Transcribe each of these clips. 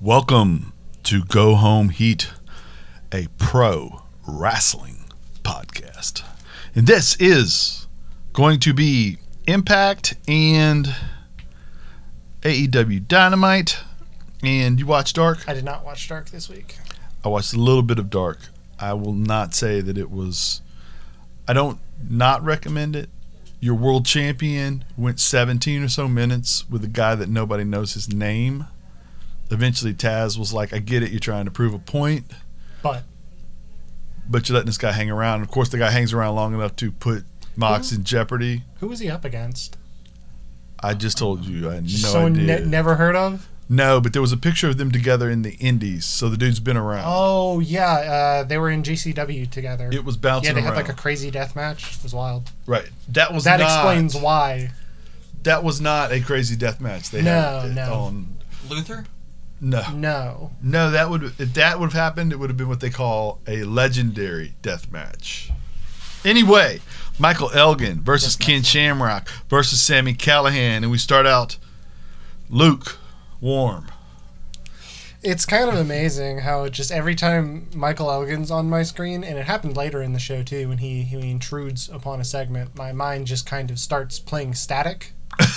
Welcome to Go Home Heat, a pro wrestling podcast. And this is going to be Impact and AEW Dynamite. And you watched Dark? I did not watch Dark this week. I watched a little bit of Dark. I will not say that it was... I don't not recommend it. Your world champion went 17 or so minutes with a guy that nobody knows his name. Eventually Taz was like, I get it, you're trying to prove a point. But you're letting this guy hang around. Of course, the guy hangs around long enough to put Mox in jeopardy. Who was he up against? I just told you. I had no Someone idea. Never heard of? No, but there was a picture of them together in the Indies, so the dude's been around. Oh, yeah. They were in GCW together. It was bouncing around. Yeah, they had like a crazy death match. It was wild. Right. That explains why. That was not a crazy death match. They had on Luther? No, that would if that would have happened, it would have been what they call a legendary death match. Anyway, Michael Elgin versus Ken Shamrock versus Sami Callihan, and we start out lukewarm. It's kind of amazing how just every time Michael Elgin's on my screen, and it happened later in the show too, when he intrudes upon a segment, my mind just kind of starts playing static.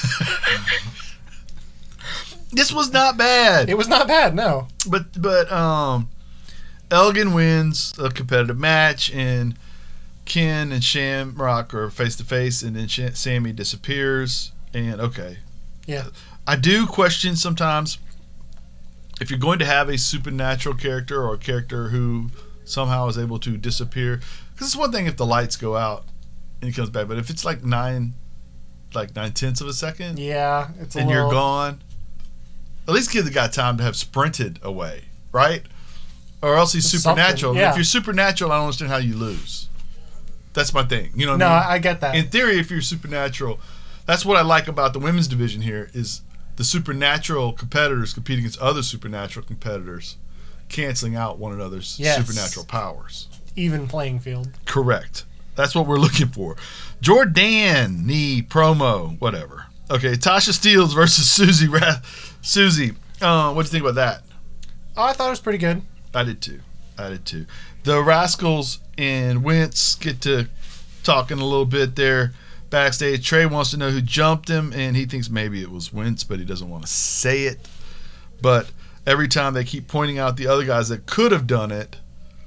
This was not bad. It was not bad, no. But Elgin wins a competitive match, and Ken and Shamrock are face to face, and then Sammy disappears. And okay, yeah, I do question sometimes if you're going to have a supernatural character or a character who somehow is able to disappear. Because it's one thing if the lights go out and he comes back, but if it's like 9/10 of a second, yeah, it's and you're gone. At least give the guy time to have sprinted away, right? Or else he's supernatural. Yeah. If you're supernatural, I don't understand how you lose. That's my thing. You know what I mean? I get that. In theory, if you're supernatural, that's what I like about the women's division here is the supernatural competitors compete against other supernatural competitors, canceling out one another's supernatural powers. Even playing field. Correct. That's what we're looking for. Jordan, knee promo, whatever. Okay, Tasha Steelz versus Susie. Susie, what do you think about that? Oh, I thought it was pretty good. I did too. The Rascals and Wentz get to talking a little bit there backstage. Trey wants to know who jumped him, and he thinks maybe it was Wentz, but he doesn't want to say it. But every time they keep pointing out the other guys that could have done it,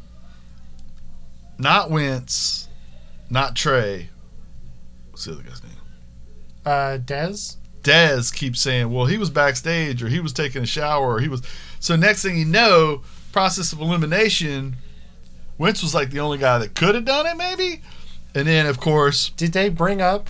not Wentz, not Trey. What's the other guy's name? Dez keeps saying, well, he was backstage, or he was taking a shower, or he was... So next thing you know, process of elimination, Wentz was like the only guy that could have done it, maybe? And then, of course... Did they bring up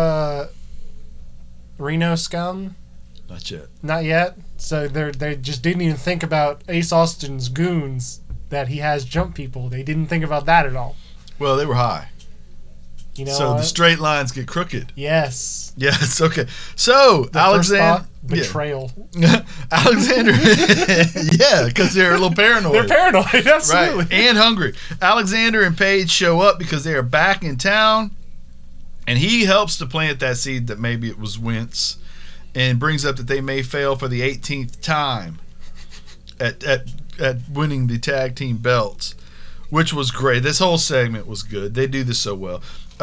Reno Scum? Not yet. Not yet? So they just didn't even think about Ace Austin's goons, that he has jump people. They didn't think about that at all. Well, they were high. You know so what? the straight lines get crooked. Yes. Yes, okay. So, Alexander... betrayal. Yeah. Alexander... yeah, because they're a little paranoid. They're paranoid, absolutely. Right, and hungry. Alexander and Paige show up because they are back in town, and he helps to plant that seed that maybe it was Wentz, and brings up that they may fail for the 18th time at winning the tag team belts, which was great. This whole segment was good. They do this so well.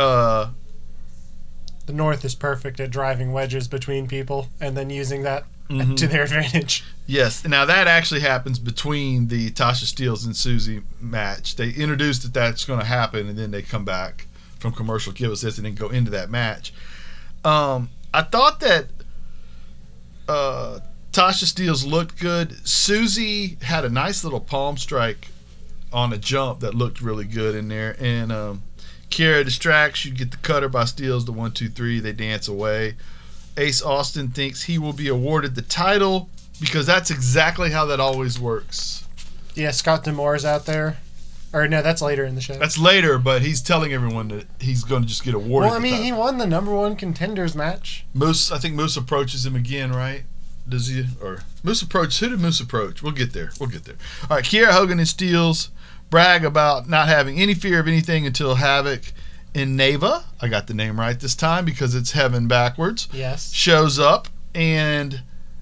The North is perfect at driving wedges between people and then using that to their advantage. Yes. Now, that actually happens between the Tasha Steelz and Susie match. They introduced that that's going to happen, and then they come back from commercial, give us this, and then go into that match. I thought that Tasha Steelz looked good. Susie had a nice little palm strike on a jump that looked really good in there. And Kiera distracts, you get the cutter by Steelz, the 1-2-3, they dance away. Ace Austin thinks he will be awarded the title because that's exactly how that always works. Yeah, Scott D'Amore's out there. Or no, that's later in the show. That's later, but he's telling everyone that he's going to just get awarded. Well, I mean, he won the #1 contenders match. I think Moose approaches him again, right? Does he? Or Moose approach? Who did Moose approach? We'll get there. All right, Kiera Hogan and Steelz brag about not having any fear of anything until Havoc and Neva, I got the name right this time because it's heaven backwards, yes, shows up, and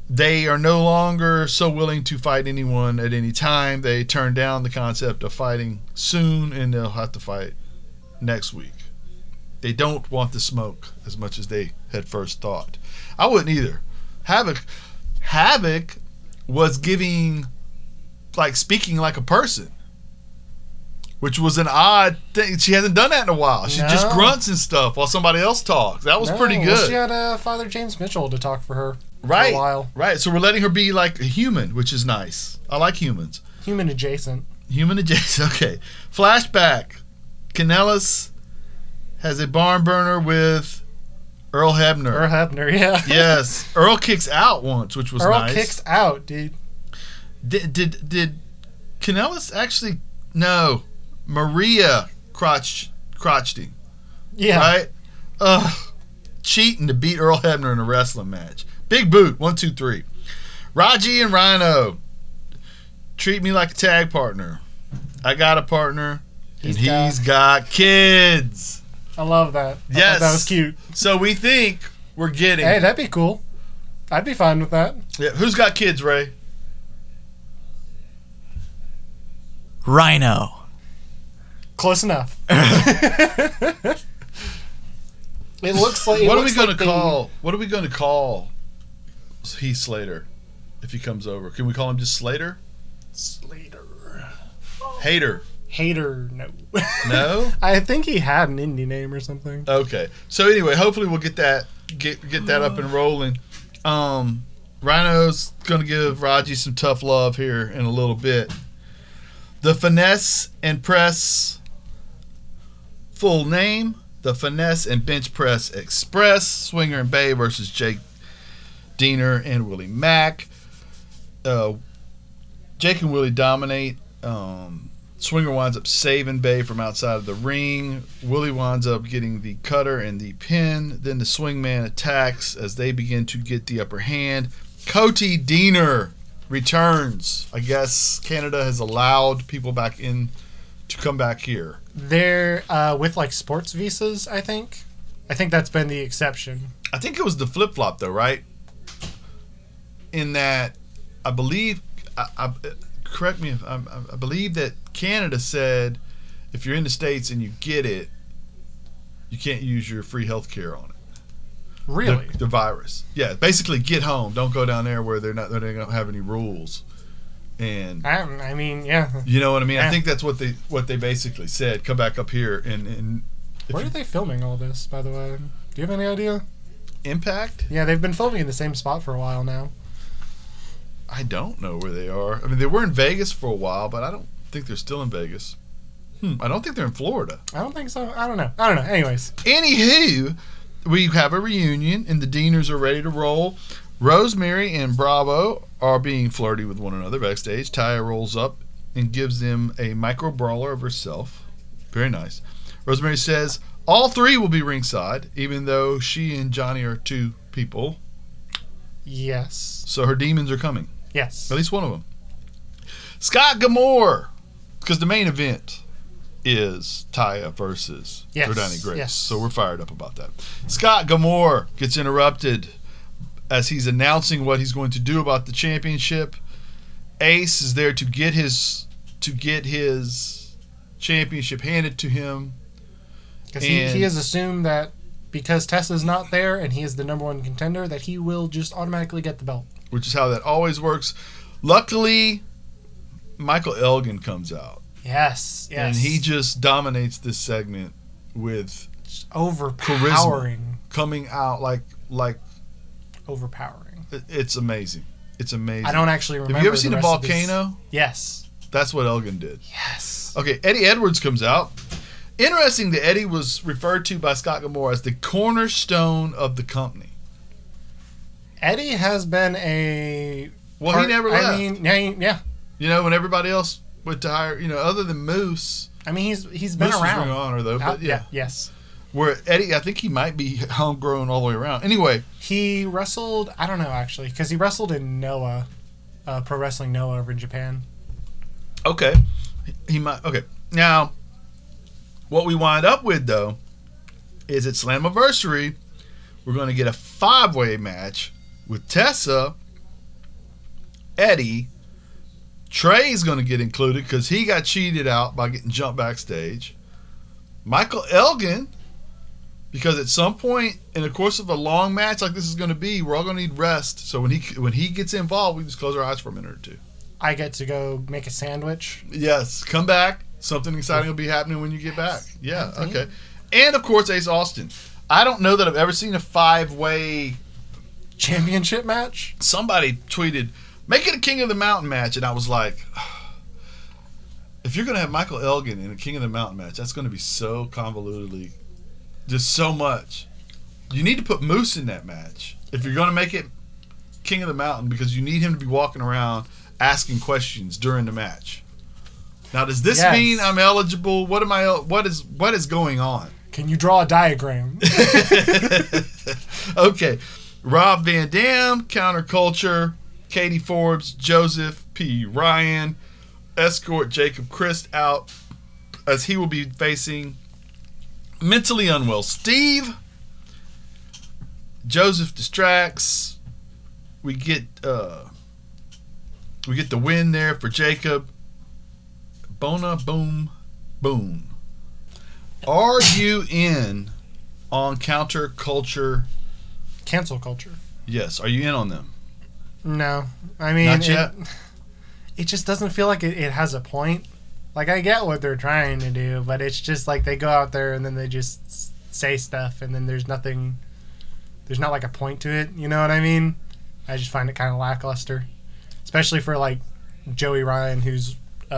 They are no longer so willing to fight anyone at any time. They turned down the concept of fighting soon, and they'll have to fight next week. They don't want the smoke as much as they had first thought. I wouldn't either. Havoc was speaking like a person, which was an odd thing. She hasn't done that in a while. She just grunts and stuff while somebody else talks. That was pretty good. Well, she had Father James Mitchell to talk for her for a while. Right. So we're letting her be like a human, which is nice. I like humans. Human adjacent. Okay. Flashback. Kanellis has a barn burner with Earl Hebner. Yeah. Yes. Earl kicks out once, which was nice. Earl kicks out, dude. Did Kanellis actually... No. Maria crotched him. Yeah. Right? Cheating to beat Earl Hebner in a wrestling match. Big boot. 1, 2, 3. Raji and Rhino. Treat me like a tag partner. I got a partner. He's got kids. I love that. Yes. That was cute. So we think we're getting... Hey, that'd be cool. I'd be fine with that. Yeah. Who's got kids, Ray? Rhino. Close enough. It looks like... What are we going to call Heath Slater if he comes over? Can we call him just Slater? Slater. Hater. Hater, no. No? I think he had an indie name or something. Okay. So anyway, hopefully we'll get that up and rolling. Rhino's going to give Raji some tough love here in a little bit. The Finesse and Press full name, the Finesse and Bench Press Express, Swinger and Bay versus Jake Diener and Willie Mack. Jake and Willie dominate. Swinger winds up saving Bay from outside of the ring. Willie winds up getting the cutter and the pin. Then the swingman attacks as they begin to get the upper hand. Cody Diener returns. I guess Canada has allowed people back in to come back here. They're with like sports visas, I think. I think that's been the exception. I think it was the flip-flop though, right? In that, I believe, correct me if I believe that Canada said if you're in the States and you get it, you can't use your free health care on it. Really? The virus. Yeah, basically get home. Don't go down there where they don't have any rules. And I mean, yeah. You know what I mean? Yeah. I think that's what they basically said. Come back up here and where are they filming all this, by the way? Do you have any idea? Impact? Yeah, they've been filming in the same spot for a while now. I don't know where they are. I mean, they were in Vegas for a while, but I don't think they're still in Vegas. I don't think they're in Florida. I don't think so. I don't know. Anyways. Anywho, we have a reunion, and the Dieners are ready to roll. Rosemary and Bravo are being flirty with one another backstage. Taya rolls up and gives them a micro brawler of herself. Very nice. Rosemary says all three will be ringside, even though she and Johnny are two people. Yes. So her demons are coming. Yes. At least one of them. Scott G'More, because the main event is Taya versus Jordani Grace. Yes. So we're fired up about that. Scott G'More gets interrupted as he's announcing what he's going to do about the championship. Ace is there to get his championship handed to him. Because he has assumed that because Tessa's not there and he is the number one contender, that he will just automatically get the belt. Which is how that always works. Luckily, Michael Elgin comes out. Yes. And he just dominates this segment with overpowering. Charisma coming out like overpowering. It's amazing. It's amazing. I don't actually remember. Have you ever seen a volcano? Yes. That's what Elgin did. Yes. Okay, Eddie Edwards comes out. Interesting that Eddie was referred to by Scott G'More as the cornerstone of the company. Eddie has been a... Well, he never left. I mean, yeah. You know, when everybody else went to hire, other than Moose. I mean, he's been Moose around. Ring of Honor, though. But yeah. Yes. Where Eddie, I think he might be homegrown all the way around. Anyway. He wrestled, I don't know, actually, because he wrestled in Noah, Pro Wrestling Noah over in Japan. Okay. He might. Okay. Now, what we wind up with, though, is at Slammiversary, we're going to get a 5-way match with Tessa Eddie. Trey's going to get included because he got cheated out by getting jumped backstage. Michael Elgin, because at some point in the course of a long match like this is going to be, we're all going to need rest. So when he gets involved, we just close our eyes for a minute or two. I get to go make a sandwich. Yes, come back. Something exciting will be happening when you get back. Yeah, okay. And, of course, Ace Austin. I don't know that I've ever seen a 5-way championship match. Somebody tweeted, make it a King of the Mountain match. And I was like, if you're going to have Michael Elgin in a King of the Mountain match, that's going to be so convolutedly, just so much. You need to put Moose in that match if you're going to make it King of the Mountain, because you need him to be walking around asking questions during the match. Now, does this mean I'm eligible? What is going on? Can you draw a diagram? Okay. Rob Van Dam, Counterculture, Katie Forbes, Joseph P. Ryan, escort Jacob Christ out as he will be facing mentally unwell Steve. Joseph distracts. We get the win there for Jacob. Bona boom boom. Are you in on Counterculture? Cancel culture. Yes. Are you in on them? No. I mean, not yet. It just doesn't feel like it has a point. Like, I get what they're trying to do, but it's just like they go out there and then they just say stuff and then there's not like a point to it. You know what I mean? I just find it kind of lackluster. Especially for like Joey Ryan, who's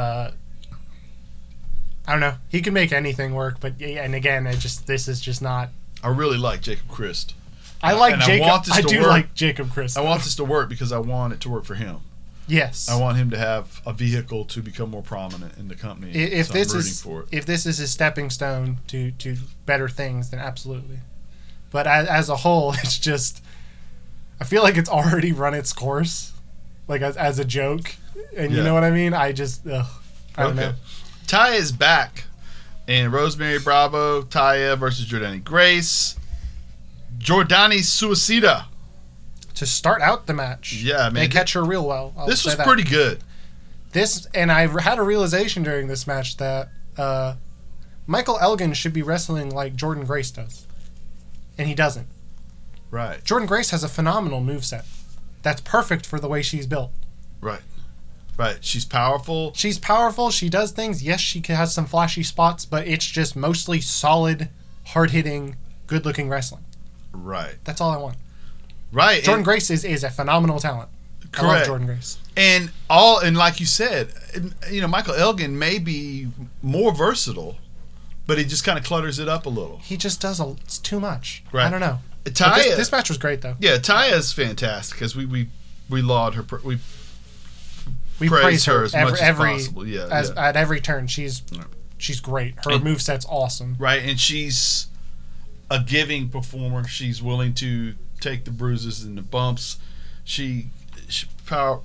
I don't know. He can make anything work, but and again, this is just not. I really like Jacob Christ. I like Jacob. I do like Jacob Christ. I want this to work because I want it to work for him. Yes. I want him to have a vehicle to become more prominent in the company. If so this I'm rooting is for it. If this is a stepping stone to better things, then absolutely. But as a whole, it's just I feel like it's already run its course, like as a joke, and you know what I mean. I don't know. Taya is back, and Rosemary Bravo, Taya versus Jordani Grace. Jordani Suicida to start out the match. Yeah, man. They catch her real well. This was pretty good. And I had a realization during this match that Michael Elgin should be wrestling like Jordynne Grace does, and he doesn't. Right. Jordynne Grace has a phenomenal moveset that's perfect for the way she's built. Right. Right. She's powerful. She does things. Yes, she has some flashy spots, but it's just mostly solid, hard-hitting, good-looking wrestling. Right. That's all I want. Right. Jordynne Grace is a phenomenal talent. Correct. I love Jordynne Grace. And like you said, Michael Elgin may be more versatile, but he just kind of clutters it up a little. He just does it's too much. Right. I don't know. Taya, this match was great though. Yeah, Taya is fantastic because we laud her. We praise her as much as every possible. Yeah, at every turn, she's great. Her moveset's awesome. Right, and she's a giving performer. She's willing to take the bruises and the bumps. She power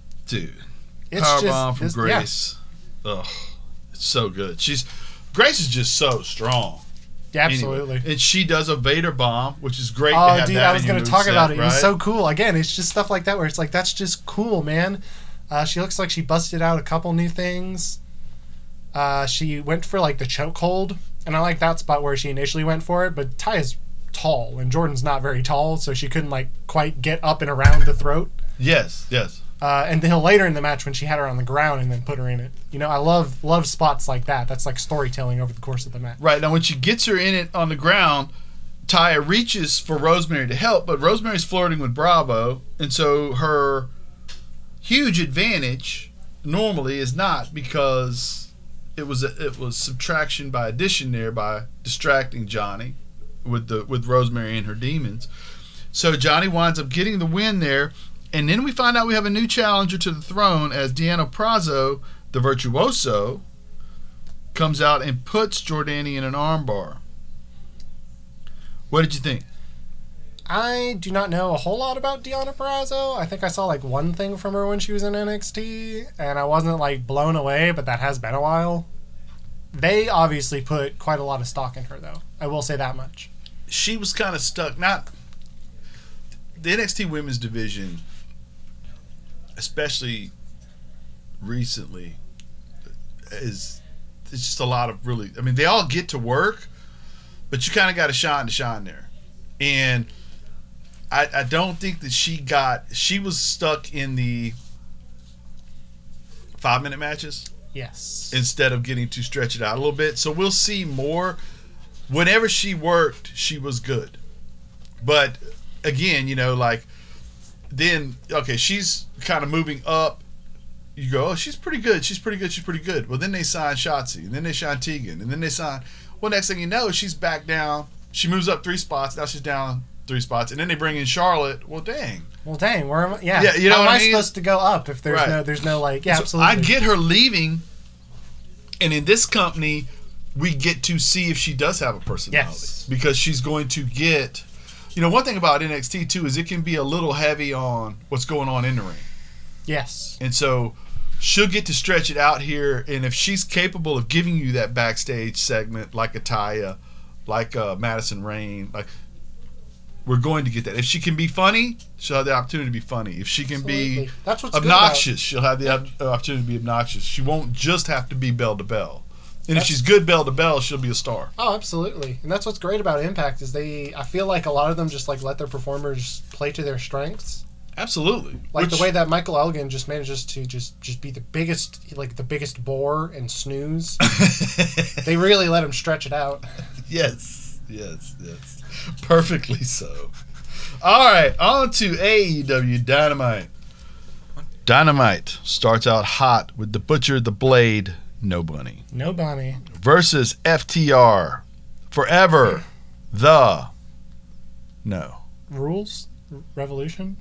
bomb from Grace. Yeah. Ugh, it's so good. Grace is just so strong. Yeah, absolutely. Anyway, and she does a Vader bomb, which is great. Oh, to have dude, that I was going to talk about it. Right? It was so cool. Again, it's just stuff like that where it's like, that's just cool, man. She looks like she busted out a couple new things. She went for like the chokehold, and I like that spot where she initially went for it, but Taya's tall, and Jordan's not very tall, so she couldn't like quite get up and around the throat. Yes. And then later in the match when she had her on the ground and then put her in it. I love spots like that. That's like storytelling over the course of the match. Right. Now when she gets her in it on the ground, Taya reaches for Rosemary to help, but Rosemary's flirting with Bravo, and so her huge advantage normally is not, because it was subtraction by addition there by distracting Johnny with Rosemary and her demons. So Johnny winds up getting the win there. And then we find out we have a new challenger to the throne as Deanna Prazo, the virtuoso, comes out and puts Jordani in an armbar. What did you think? I do not know a whole lot about Deanna Prazo. I think I saw like one thing from her when she was in NXT, and I wasn't like blown away, but that has been a while. They obviously put quite a lot of stock in her, though. I will say that much. She was kind of stuck. Not the NXT women's division especially recently, is it's just a lot of really. I mean, they all get to work, but you kind of got to shine there, and I don't think that she was stuck in the 5-minute matches. Yes. Instead of getting to stretch it out a little bit. So we'll see more. Whenever she worked, she was good. But again, then, okay, she's kind of moving up. You go, oh, she's pretty good. Well, then they sign Shotzi, and then they sign Tegan, and then they sign. Well, next thing you know, she's back down. She moves up 3 spots. Now she's down 3 spots, and then they bring in Charlotte. Well, dang. Where am I? Yeah. Yeah, you know How what am I mean? supposed to go up if there's Right. there's no like? Yeah, So absolutely. I get her leaving, and in this company, we get to see if she does have a personality. Yes. Because she's going to get. One thing about NXT too is it can be a little heavy on what's going on in the ring, Yes. and so she'll get to stretch it out here. And if she's capable of giving you that backstage segment, like a Taya, like Madison Rain, like. We're going to get that. If she can be funny, she'll have the opportunity to be funny. If she can Absolutely. be That's what's obnoxious, she'll have the opportunity to be obnoxious. She won't just have to be bell to bell. And if That's- she's good bell to bell, she'll be a star. Oh, absolutely. And that's what's great about Impact is I feel like a lot of them just like let their performers play to their strengths. Absolutely. Like the way that Michael Elgin just manages to just be the biggest bore and snooze. They really let him stretch it out. Yes. Perfectly so. All right, on to AEW Dynamite. Dynamite starts out hot with the Butcher, the Blade, No Bunny, No Bonnie. versus FTR, Forever, the No. Rules? Revolution?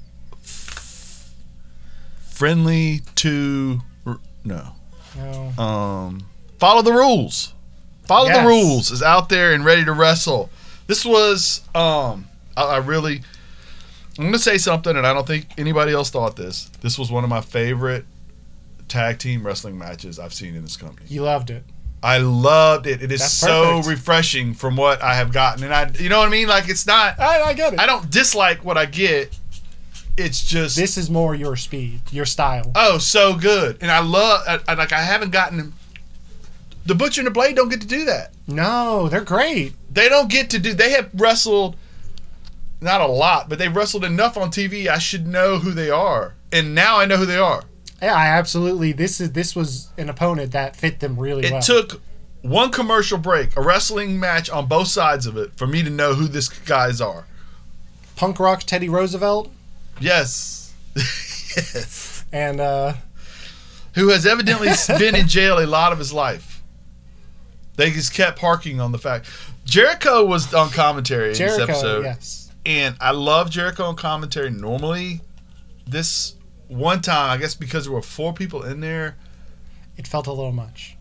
Friendly to No. No. Follow the rules. Follow Yes. the rules is out there and ready to wrestle. This was I'm going to say something, and I don't think anybody else thought this. This was one of my favorite tag team wrestling matches I've seen in this company. You loved it. I loved it. It is That's so perfect. refreshing from what I have gotten, and you know what I mean. Like it's not. I get it. I don't dislike what I get. It's just This is more your speed, your style. oh so good, and I love. I haven't gotten. The Butcher and the Blade don't get to do that. No, they're great. They don't get to do. They have wrestled, not a lot, but they've wrestled enough on TV. I should know who they are, and now I know who they are. Yeah, I absolutely. This was an opponent that fit them really well. It took one commercial break, a wrestling match on both sides of it, for me to know who these guys are. Punk Rock Teddy Roosevelt Yes, yes. and Who has evidently been in jail a lot of his life. They just kept harking on the fact. Jericho was on commentary in this Jericho. episode. Yes. And I love Jericho on commentary normally. This one time, I guess because there were 4 people in there, It felt a little much.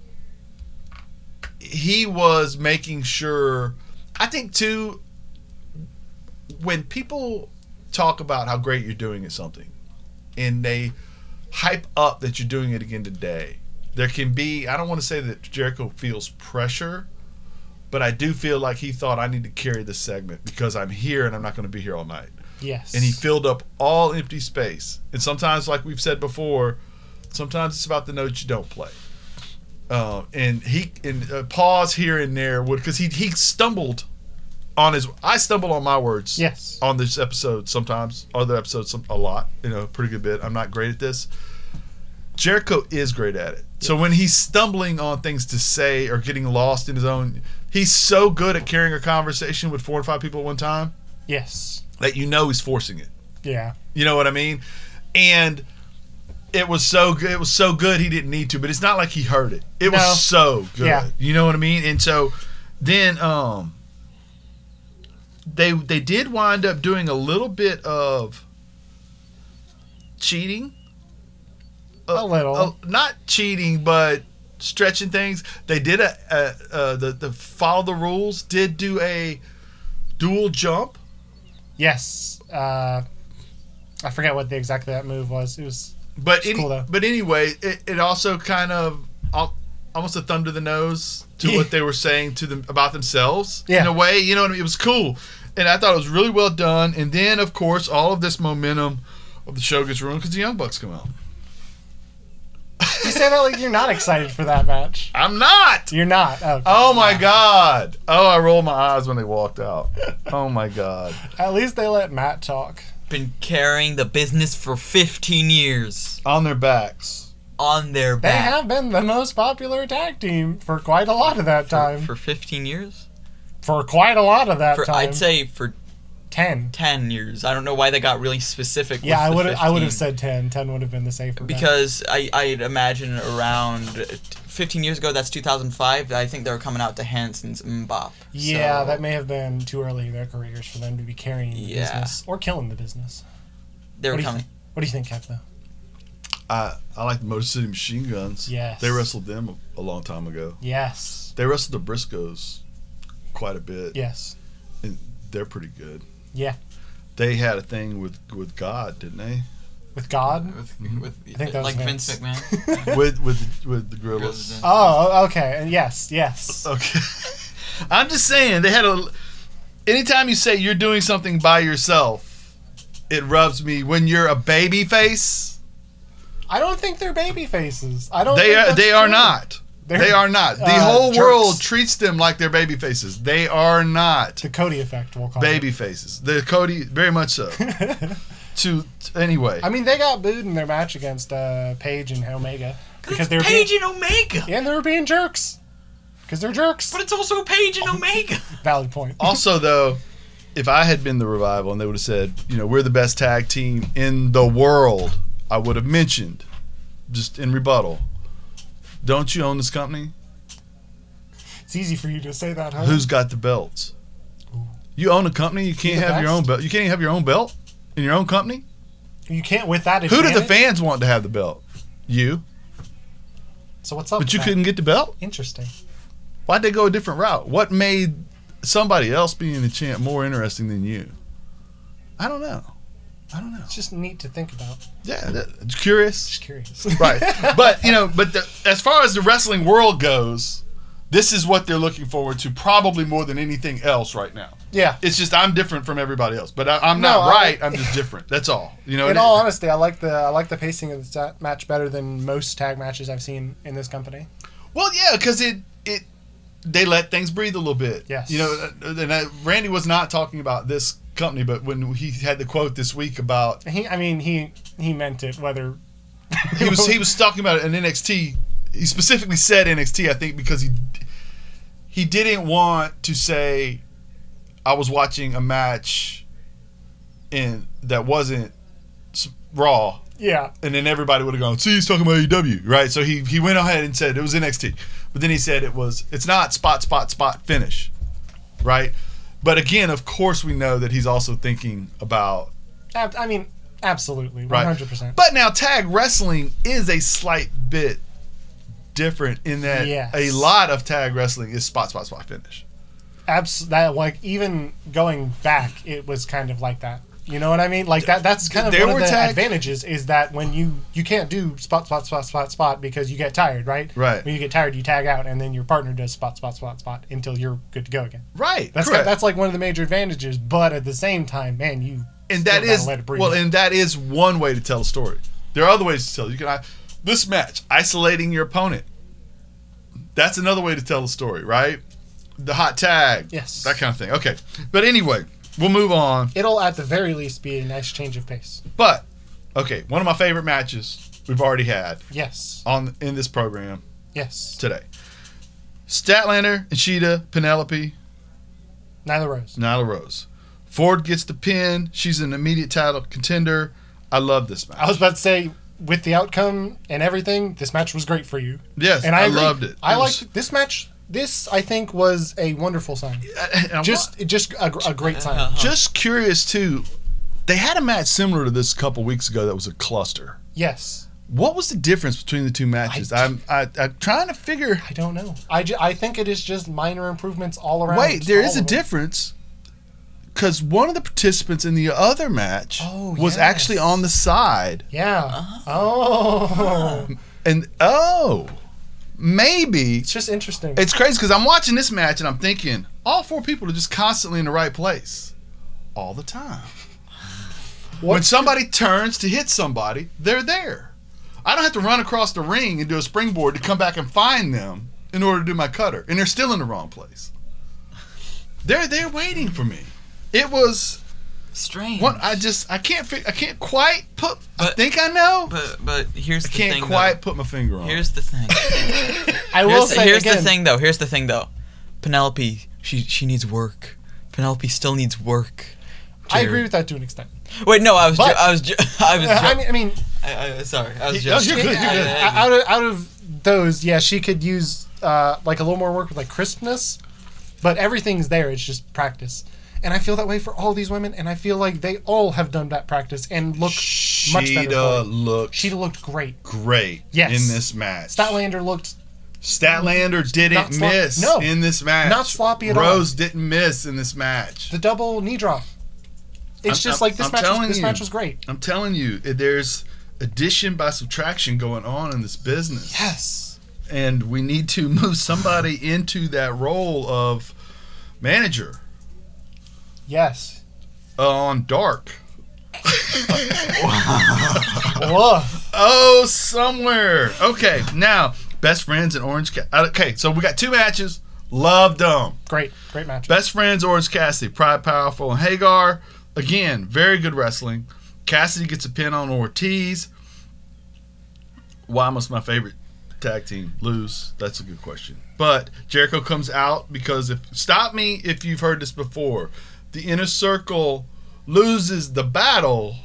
he was making sure. I think, too, when people talk about how great you're doing at something and they hype up that you're doing it again today, there can be, I don't want to say that Jericho feels pressure, but I do feel like he thought I need to carry this segment because I'm here and I'm not going to be here all night. Yes. And he filled up all empty space. And sometimes, like we've said before, sometimes it's about the notes you don't play. And he pause here and there would, because he stumbled on his. I stumble on my words. Yes. On this episode sometimes, other episodes a lot. Pretty good bit. I'm not great at this. Jericho is great at it. So when he's stumbling on things to say or getting lost in his own, he's so good at carrying a conversation with 4 or 5 people at one time Yes. that he's forcing it. Yeah. You know what I mean? And it was so good. It was so good he didn't need to, but it's not like he heard it. It No. was so good. Yeah. You know what I mean? And so then they did wind up doing a little bit of cheating. A little. Not cheating, but stretching things. They did the follow the rules. Did do a dual jump. Yes. I forget what exactly that move was. It was. But It's cool, though. but anyway, it also kind of almost a thumb to the nose to what they were saying to them about themselves in Yeah. a way. You know what I mean? It was cool, and I thought it was really well done. And then, of course, all of this momentum Well, the show gets ruined because the Young Bucks come out. You say that like you're not excited for that match. I'm not. You're not. Okay. Oh my God. Oh, I rolled my eyes when they walked out. Oh my God. At least they let Matt talk. Been carrying the business for 15 years On their backs. on their They back. have been the most popular tag team for quite a lot of that time. For 15 years? For quite a lot of that time. I'd say for 10. 10 years. I don't know why they got really specific with Yeah, I the would 15. have said 10. 10 would have been the safer bet. Because I'd imagine around 15 years ago, that's 2005, I think they were coming out to Hanson's Mbop. Yeah, So, that may have been too early in their careers for them to be carrying the Yeah. business or killing the business. They were What do you coming. What do you think, Kev, though? I like the Motor City Machine Guns. Yes. They wrestled them a long time ago. Yes. They wrestled the Briscoes quite a bit. Yes. And they're pretty good. Yeah. They had a thing with God, didn't they? With God? With I think that was like Vince Vince. McMahon. with the Gorillas. Gorillas. Oh, okay. And yes. Yes. Okay. I'm just saying they had a. Anytime you say you're doing something by yourself, it rubs me. When you're a baby face, I don't think they're baby faces. I don't they think are. that's They are true. not. They're, They are not. The whole jerks. world treats them like they're baby faces. They are not The Cody effect, we'll call baby faces. The Cody, very much so. it. Anyway, I mean, they got booed in their match against Paige and Omega because they were Paige being, and Omega. and they were being jerks. Because they're jerks. But it's also Paige and Omega. Valid point. also though, if I had been the Revival and they would have said, we're the best tag team in the world, I would have mentioned, just in rebuttal, don't you own this company? It's easy for you to say that, huh? Who's got the belts? You own a company. You can't the have your best? own belt. You can't have your own belt in your own company. You can't with that Who do the advantage? fans want to have the belt? You. So what's up But with you that? couldn't get the belt. Interesting. Why'd they go a different route? What made somebody else being the champ more interesting than you? I don't know. It's just neat to think about. Yeah, curious. Just curious. Right. But as far as the wrestling world goes, this is what they're looking forward to probably more than anything else right now. Yeah. It's just I'm different from everybody else, but I'm No, not right. I'm just different. That's all. In all honesty, I like the pacing of the match better than most tag matches I've seen in this company. Well, yeah, because they let things breathe a little bit. Yes. And Randy was not talking about this company, but when he had the quote this week about He meant it. Whether he was talking about it in NXT. He specifically said NXT, I think, because he didn't want to say I was watching a match that wasn't Raw, Yeah. and then everybody would have gone, see, he's talking about AEW, right? So he went ahead and said it was NXT, but then he said it's not spot finish, right? But again, of course, we know that he's also thinking about I mean, absolutely, right. 100%. But now tag wrestling is a slight bit different in that Yes. a lot of tag wrestling is spot finish. That like even going back, it was kind of like that. You know what I mean? Like that's kind of There one of were the tag- advantages is that when you can't do spot because you get tired, right? Right. When you get tired, you tag out, and then your partner does spot until you're good to go again. Right. That's correct. that's like one of the major advantages. But at the same time, man, you and still that gotta is let it breathe. and that is one way to tell a story. There are other ways to tell. You can this match isolating your opponent. That's another way to tell a story, right? The hot tag, Yes. that kind of thing. Okay, but anyway, we'll move on. It'll at the very least be a nice change of pace. But okay, one of my favorite matches we've already had Yes. in this program Yes. today. Statlander, Ishida, Penelope, Nyla Rose. Nyla Rose. Ford gets the pin. She's an immediate title contender. I love this match. I was about to say, with the outcome and everything, this match was great for you. Yes, And I agree. loved it. I It was- liked this match. This, I think, was a wonderful sign. and I'm Just a great sign. just curious too. They had a match similar to this a couple weeks ago that was a cluster. Yes. What was the difference between the two matches? I'm trying to figure. I don't know. I think it is just minor improvements all around. Wait, there is all a of them. difference because one of the participants in the other match Oh, was yes. actually on the side, Yeah. Oh. and maybe It's just interesting. it's crazy because I'm watching this match and I'm thinking all four people are just constantly in the right place all the time. When somebody turns to hit somebody, they're there. I don't have to run across the ring and do a springboard to come back and find them in order to do my cutter. And they're still in the wrong place. They're waiting for me. It was strange. I can't quite put. I think I know. But here's the thing. I can't quite put my finger on. Here's the thing. I will say here's again. the thing though. Here's the thing though. Penelope, she needs work. Penelope still needs work. I agree with that to an extent. Wait, no, I was sorry. I was joking. You're good. Out of those, yeah, she could use like a little more work with like crispness, but everything's there. It's just practice. And I feel that way for all these women, and I feel like they all have done that practice and look much better. Sheeta looked great. Yes. In this match. Statlander didn't miss in this match. Not sloppy at all. Rose didn't miss in this match. The double knee drop. It's just like this match was great. I'm telling you, there's addition by subtraction going on in this business. Yes. And we need to move somebody into that role of manager. Yes. On Dark. Woof. Somewhere. Okay, now, Best Friends and Orange Cassidy. Okay, so we got 2 matches. Loved them. Great match. Best Friends, Orange Cassidy, Pride, Powerful, and Hagar. Again, very good wrestling. Cassidy gets a pin on Ortiz. Why must my favorite tag team lose? That's a good question. But Jericho comes out because stop me if you've heard this before. The Inner Circle loses the battle,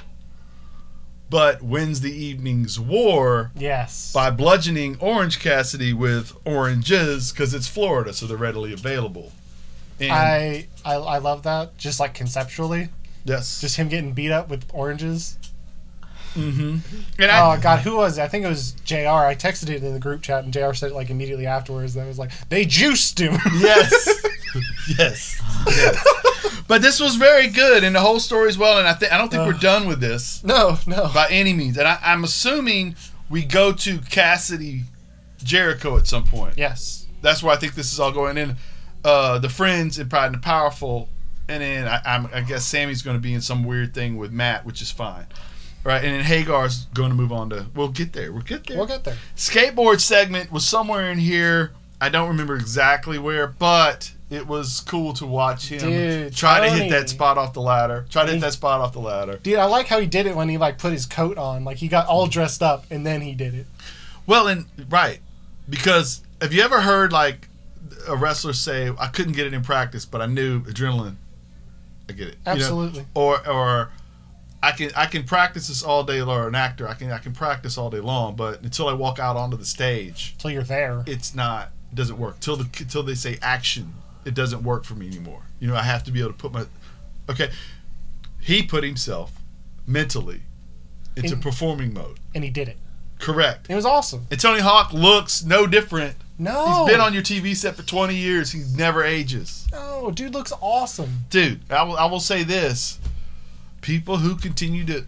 but wins the evening's war. Yes. By bludgeoning Orange Cassidy with oranges because it's Florida, so they're readily available. And I love that, just like conceptually. Yes. Just him getting beat up with oranges. Mm-hmm. God, who was it? I think it was JR. I texted it in the group chat, and JR said it like immediately afterwards. That was like, they juiced him. Yes. Yes. But this was very good, and the whole story as well. And I don't think we're done with this. No. By any means. And I'm assuming we go to Cassidy Jericho at some point. Yes. That's where I think this is all going in. The Friends and Pride and the Powerful. And then I guess Sammy's going to be in some weird thing with Matt, which is fine. Right, and then Hagar's going to move on to... We'll get there. We'll get there. Skateboard segment was somewhere in here. I don't remember exactly where, but it was cool to watch him try to hit that spot off the ladder. Dude, I like how he did it when he like put his coat on. Like he got all dressed up and then he did it. Well, right. Because have you ever heard like a wrestler say, I couldn't get it in practice, but I knew adrenaline. I get it. Absolutely. Or I can practice this all day, or an actor, I can practice all day long, but until I walk out onto the stage, until you're there, it doesn't work. Till they say action, it doesn't work for me anymore. I have to be able to put he put himself mentally into performing mode, and he did it. Correct. It was awesome. And Tony Hawk looks no different. No. He's been on your TV set for 20 years. He never ages. No, dude looks awesome. Dude, I will say this. People who continue to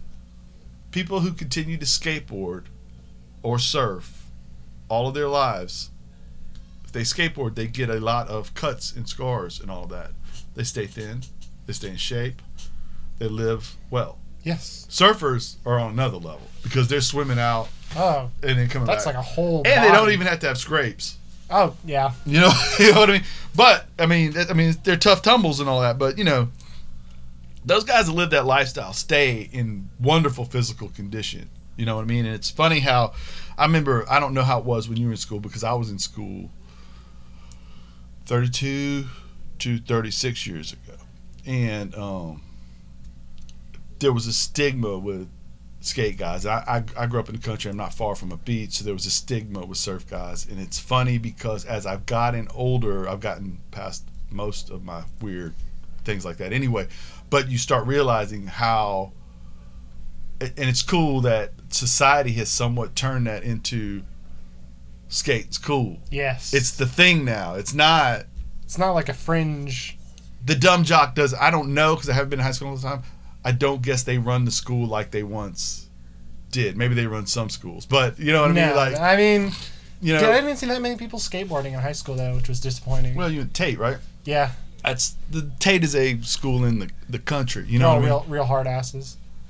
skateboard or surf all of their lives, if they skateboard, they get a lot of cuts and scars and all that. They stay thin. They stay in shape. They live well. Yes. Surfers are on another level because they're swimming out and then coming back. That's like a whole And body. they don't even have to have scrapes. Oh, yeah. You know what I mean? But, I mean, they're tough tumbles and all that, but, those guys that live that lifestyle stay in wonderful physical condition. You know what I mean? And it's funny how, I remember, I don't know how it was when you were in school because I was in school 32 to 36 years ago. And there was a stigma with skate guys. I grew up in the country. I'm not far from a beach, so there was a stigma with surf guys. And it's funny because as I've gotten older, I've gotten past most of my weird things like that anyway. But you start realizing how, and it's cool that society has somewhat turned that into skate's cool. Yes. It's the thing now. It's not like a fringe. The dumb jock does. I don't know because I haven't been in high school all the time. I don't guess they run the school like they once did. Maybe they run some schools, but you know what I mean. Like, I mean, dude, I didn't see that many people skateboarding in high school though, which was disappointing. Well, you at Tate, right? Yeah. Tate is a school in the country. You know, what I mean? real hard asses.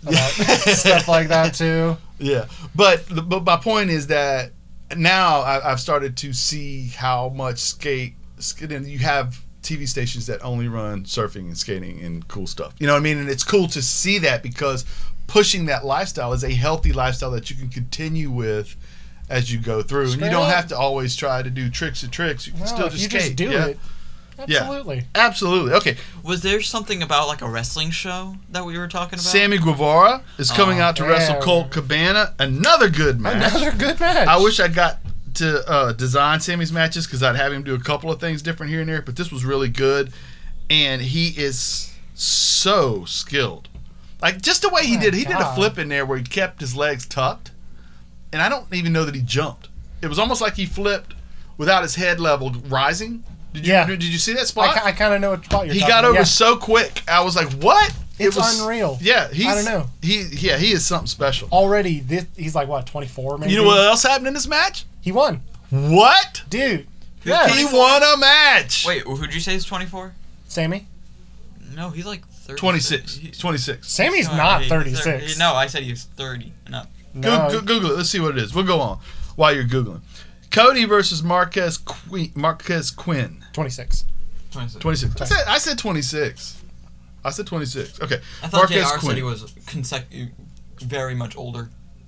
about stuff like that too. Yeah, but my point is that now I've started to see how much and you have TV stations that only run surfing and skating and cool stuff. You know what I mean? And it's cool to see that because pushing that lifestyle is a healthy lifestyle that you can continue with as you go through. Straight and you don't up. have to always try to do tricks and tricks. You can still if just you skate. just do yeah? it. Absolutely. Yeah, absolutely. Okay, Was there something about like a wrestling show that we were talking about? Sammy Guevara is coming out to wrestle yeah. Colt Cabana. Another good match. Another good match. I wish I got to design Sammy's matches because I'd have him do a couple of things different here and there, but this was really good, and he is so skilled. Like, just the way he did a God. flip in there where he kept his legs tucked, and I don't even know that he jumped. It was almost like he flipped without his head level rising. Did you see that spot? I kind of know what spot you're He talking got about. over Yeah. so quick. I was like, what? It's unreal. Yeah, I don't know. He is something special. Already, he's like, what, 24 maybe? You know what else happened in this match? He won. What? Dude. Who's Yeah. He 24? won a match. Wait, who'd you say is 24? Sammy? No, he's like 30. 26. He's 26. Sammy's No, not he's 36. No, I said he's 30. No. No. Google it. Let's see what it is. We'll go on while you're Googling. Cody versus Marquez Quinn. 26. 26. I said 26. I said 26. Okay. I thought JR said he was very much older.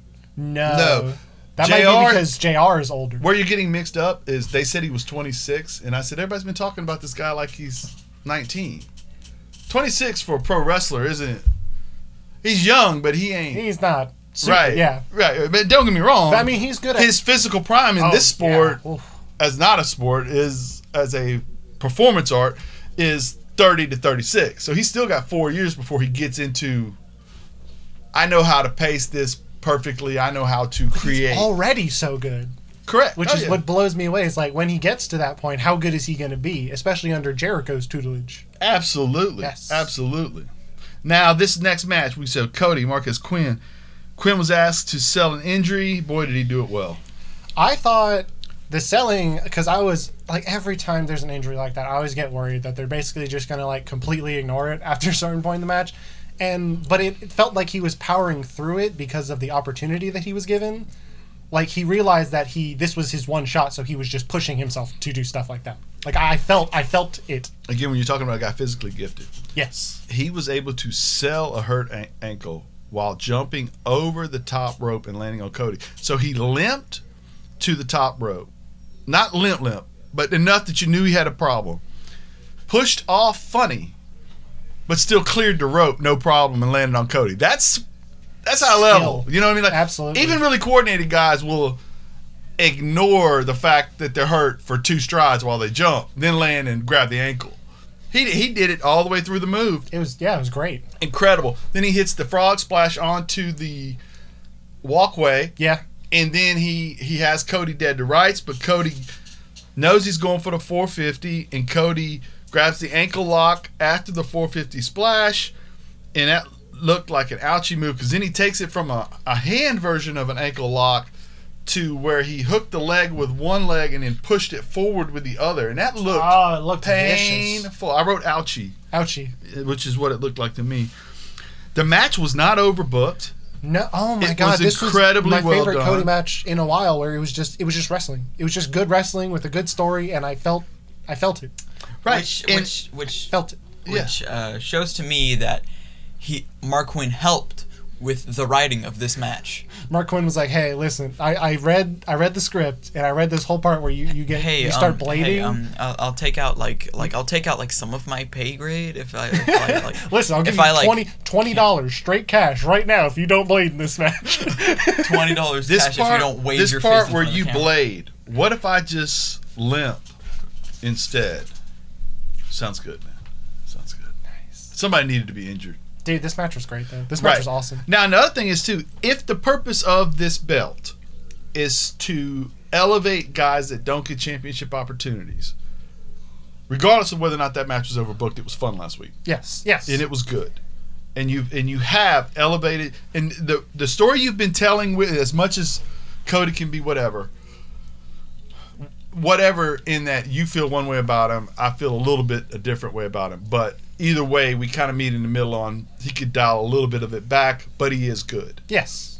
No. That might JR be because JR is older. Where you're getting mixed up is they said he was 26, and I said everybody's been talking about this guy like he's 19. 26 for a pro wrestler, isn't it? He's young, but he ain't. He's not. Super, Right. Yeah. Right. But don't get me wrong. But, I mean, he's good at his physical prime in this sport, Yeah. Oof. as not a sport, is as a performance art, is 30 to 36. So he's still got 4 years before he gets into, I know how to pace this perfectly. I know how to create. Already so good. Correct. Which Oh, is yeah. what blows me away. It's like when he gets to that point, how good is he going to be? Especially under Jericho's tutelage. Absolutely. Yes. Absolutely. Now, this next match, we said Cody, Marquez Quinn. Quinn was asked to sell an injury. Boy, did he do it well. I thought the selling, because I was like, every time there's an injury like that, I always get worried that they're basically just going to like completely ignore it after a certain point in the match. But it felt like he was powering through it because of the opportunity that he was given. Like, he realized that this was his one shot, so he was just pushing himself to do stuff like that. Like, I felt it. Again, when you're talking about a guy physically gifted, Yes. he was able to sell a hurt ankle while jumping over the top rope and landing on Cody. So he limped to the top rope. Not limp, but enough that you knew he had a problem. Pushed off funny, but still cleared the rope, no problem, and landed on Cody. That's high level. You know what I mean? Like, Absolutely. Even really coordinated guys will ignore the fact that they're hurt for 2 strides while they jump, then land and grab the ankle. He did it all the way through the move. It was great. Incredible. Then he hits the frog splash onto the walkway, Yeah. and then he has Cody dead to rights, but Cody knows he's going for the 450, and Cody grabs the ankle lock after the 450 splash, and that looked like an ouchie move because then he takes it from a hand version of an ankle lock to where he hooked the leg with one leg and then pushed it forward with the other, and that looked Oh, it looked vicious. painful. I wrote ouchie, Ouchie. which is what it looked like to me. The match was not overbooked. No, oh my It God! was This incredibly was my well favorite done. Cody match in a while, where it was just wrestling. It was just good wrestling with a good story, and I felt it. Right. Which Felt it. shows to me that Mark Quinn helped with the writing of this match. Mark Quinn was like, "Hey, listen, I read the script, and I read this whole part where you start blading. I'll take out like some of my pay grade if I like. Listen, I'll give if you I, like, $20 straight cash right now if you don't blade in this match." $20 This cash part, if you don't wave this your part face in where front of you the camera. blade. What if I just limp instead? Sounds good, man. Sounds good. Nice. Somebody needed to be injured. Dude, this match was great though. This match was awesome. Now, another thing is, too, if the purpose of this belt is to elevate guys that don't get championship opportunities, regardless of whether or not that match was overbooked, it was fun last week. Yes. And it was good. And you have elevated, and the story you've been telling, with as much as Cody can be whatever in that you feel one way about him, I feel a little bit a different way about him. But either way, we kind of meet in the middle on he could dial a little bit of it back, but he is good. Yes.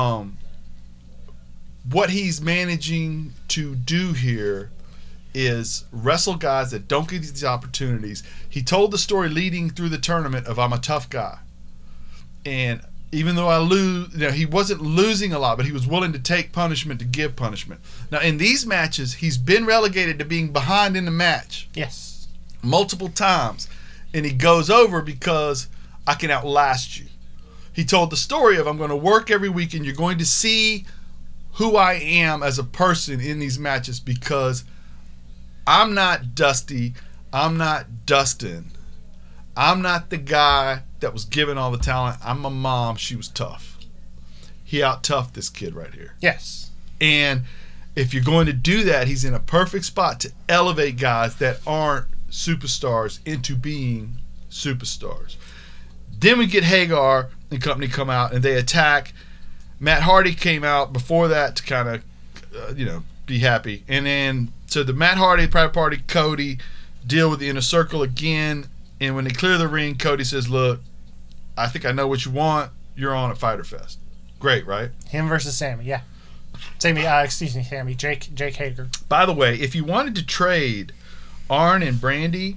What he's managing to do here is wrestle guys that don't get these opportunities. He told the story leading through the tournament of I'm a tough guy. And even though I lose, he wasn't losing a lot, but he was willing to take punishment to give punishment. Now, in these matches, he's been relegated to being behind in the match. Yes. Multiple times. And he goes over because I can outlast you. He told the story of I'm going to work every week and you're going to see who I am as a person in these matches because I'm not Dusty. I'm not Dustin. I'm not the guy that was given all the talent. I'm my mom. She was tough. He out-toughed this kid right here. Yes. And if you're going to do that, he's in a perfect spot to elevate guys that aren't superstars into being superstars. Then we get Hagar and company come out and they attack. Matt Hardy came out before that to kind of, be happy. And then, so the Matt Hardy, Private Party, Cody deal with the Inner Circle again. And when they clear the ring, Cody says, look, I think I know what you want. You're on at Fyter Fest. Great, right? Him versus Sammy, yeah. Sammy, Jake Hager. By the way, if you wanted to trade Arn and Brandy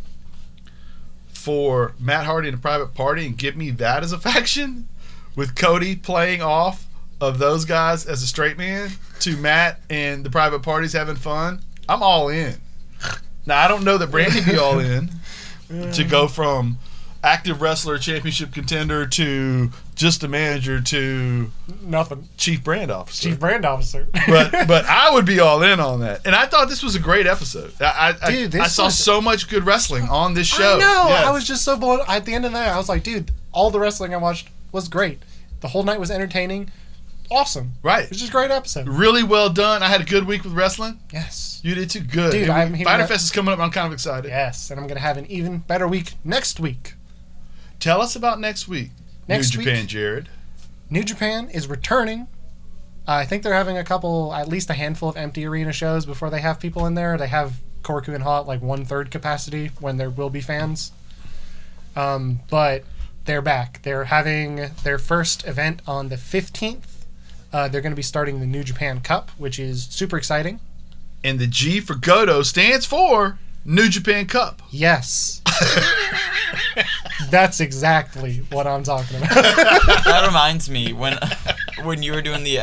for Matt Hardy and the Private Party and give me that as a faction with Cody playing off of those guys as a straight man to Matt and the Private Parties having fun, I'm all in. Now, I don't know that Brandy be all in to go from active wrestler, championship contender to just a manager to nothing. Chief Brand Officer. Chief Brand Officer. but I would be all in on that. And I thought this was a great episode. I saw so much good wrestling on this show. I know. Yes. I was just so blown. At the end of the night, I was like, dude, all the wrestling I watched was great. The whole night was entertaining. Awesome. Right. It was just a great episode. Really well done. I had a good week with wrestling. Yes. You did too. Good. Dude, Fyter Fest is coming up. I'm kind of excited. Yes, and I'm going to have an even better week next week. Tell us about next week. Next New Japan, Jared. New Japan is returning. I think they're having at least a handful of empty arena shows before they have people in there. They have Korakuen Hall at like 1/3 capacity when there will be fans. But they're back. They're having their first event on the 15th. They're going to be starting the New Japan Cup, which is super exciting. And the G for Goto stands for New Japan Cup. Yes. That's exactly what I'm talking about. That reminds me when you were doing the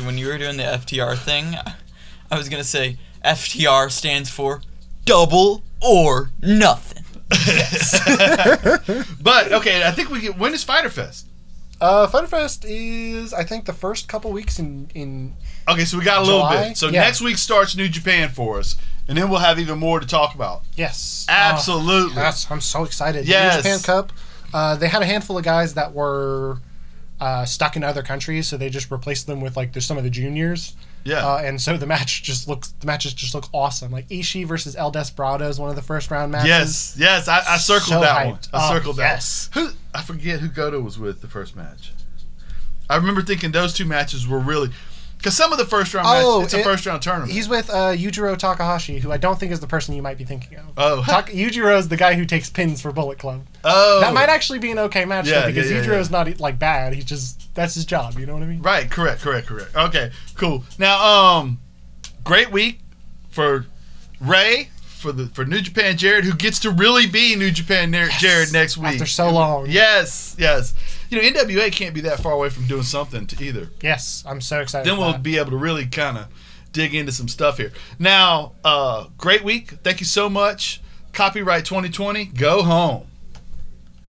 FTR thing, I was gonna say FTR stands for double or nothing. Yes. But okay, I think when is Fyter Fest? Fyter Fest is, I think, the first couple weeks in Okay, so we got a little July? bit. So Yeah. next week starts New Japan for us, and then we'll have even more to talk about. Yes. Absolutely. Yes, I'm so excited. Yes. New Japan Cup. They had a handful of guys that were stuck in other countries, so they just replaced them with there's some of the juniors. Yeah. And so the matches just look awesome. Like Ishii versus El Desperado is one of the first round matches. Yes. I circled So that hyped. one. I circled that. Yes. One. I forget who Goto was with the first match. I remember thinking those two matches were really. Because some of the first round matches, it's a first round tournament. He's with Yujiro Takahashi, who I don't think is the person you might be thinking of. Oh. Yujiro is the guy who takes pins for Bullet Club. Oh. That might actually be an okay match, Yeah, though, because yeah. Yujiro's not bad. He's just, that's his job, you know what I mean? Right, correct. Okay, cool. Now, great week for Ray, for New Japan Jared, who gets to really be New Japan Jared next week. After so long. Yes. NWA can't be that far away from doing something to either. Yes, I'm so excited. Then we'll be able to really kind of dig into some stuff here. Now, great week. Thank you so much. Copyright 2020. Go home.